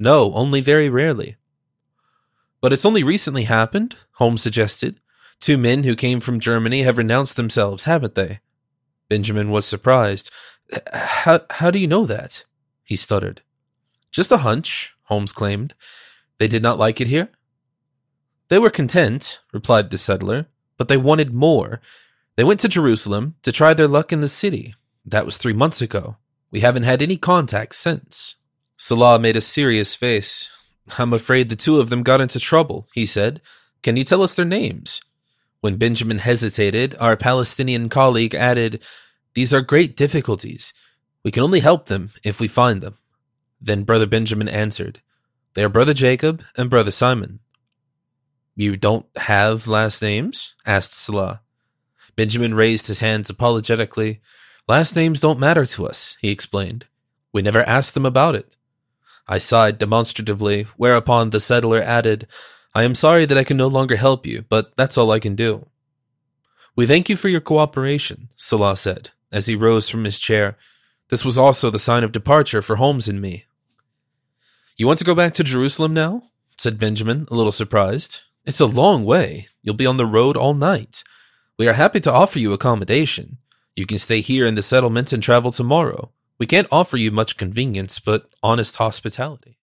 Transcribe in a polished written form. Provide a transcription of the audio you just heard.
No, only very rarely. But it's only recently happened, Holmes suggested. 2 men who came from Germany have renounced themselves, haven't they? Benjamin was surprised. How do you know that? He stuttered. Just a hunch, Holmes claimed. They did not like it here? They were content, replied the settler, but they wanted more. They went to Jerusalem to try their luck in the city. That was 3 months ago. We haven't had any contact since. Salah made a serious face. I'm afraid the 2 of them got into trouble, he said. Can you tell us their names? When Benjamin hesitated, our Palestinian colleague added, These are great difficulties. We can only help them if we find them. Then Brother Benjamin answered, They are Brother Jacob and Brother Simon. You don't have last names? Asked Salah. Benjamin raised his hands apologetically. Last names don't matter to us, he explained. We never asked them about it. I sighed demonstratively, whereupon the settler added, I am sorry that I can no longer help you, but that's all I can do. We thank you for your cooperation, Salah said, as he rose from his chair. This was also the sign of departure for Holmes and me. You want to go back to Jerusalem now? Said Benjamin, a little surprised. It's a long way. You'll be on the road all night. We are happy to offer you accommodation. You can stay here in the settlement and travel tomorrow. We can't offer you much convenience, but honest hospitality.